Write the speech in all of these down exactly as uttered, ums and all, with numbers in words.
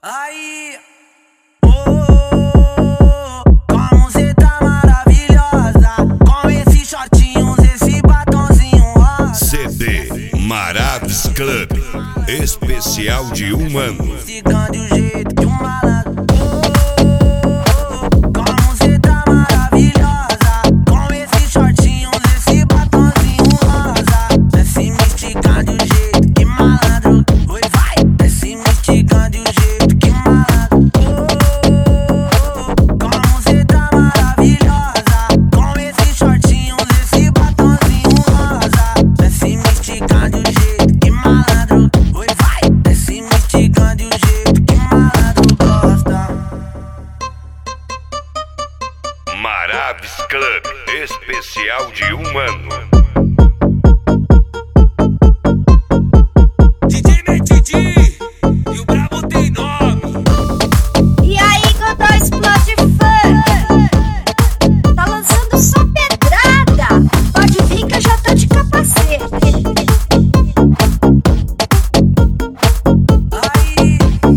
Aí, oh, como cê tá maravilhosa, com esses shortinhos, esse batonzinho rosa. C D Maravis Club, especial de um ano. Ficando do jeito que um malandro. Oh, como cê tá maravilhosa, com esses shortinhos, esse batonzinho rosa. Desce me esticando do jeito que malandro. Oi, vai, desce me esticando do jeito que malandro. Oh, como cê tá maravilhosa, com esses shortinhos, esse batonzinho rosa. Desce me esticando do jeito que malandro. Oi, vai, desce me esticando do jeito que malandro gosta. Maravis Club, especial de um ano. D J Metidi e o brabo tem nome. E aí, Godó explode funk. Tá lançando só pedrada. Pode vir que eu já tô de capacete. Aí,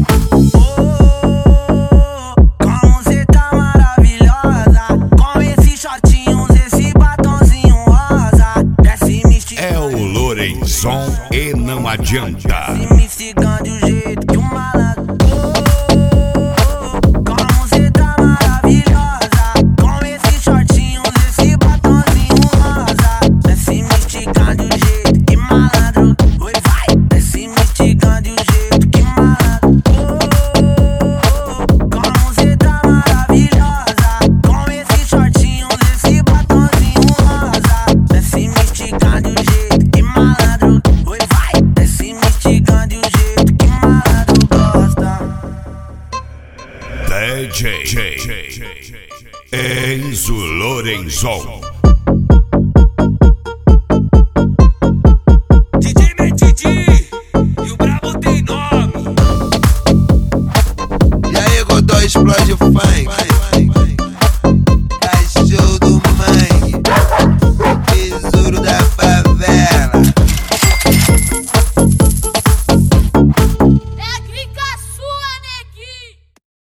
oh, como cê tá maravilhosa, com esses shortinhos, esse batonzinho rosa. Desce me esticando, É o Lorenzon e não adianta. desce me esticando do jeito que um malandro. Oh, como cê tá maravilhosa, com esses shortinhos, esse batonzinho rosa. Desce me esticando do jeito que malandro. Oi, vai, desce me esticando do jeito que malandro. Oh, como cê tá maravilhosa, com esses shortinhos, esse batonzinho rosa. Desce me esticando do jeito que malandro. Oi, vai, desce me esticando do jeito que malandro gosta. D J Enzo Lorenzon. D J Metidi e o brabo tem nome. E aí, Godó explode funk.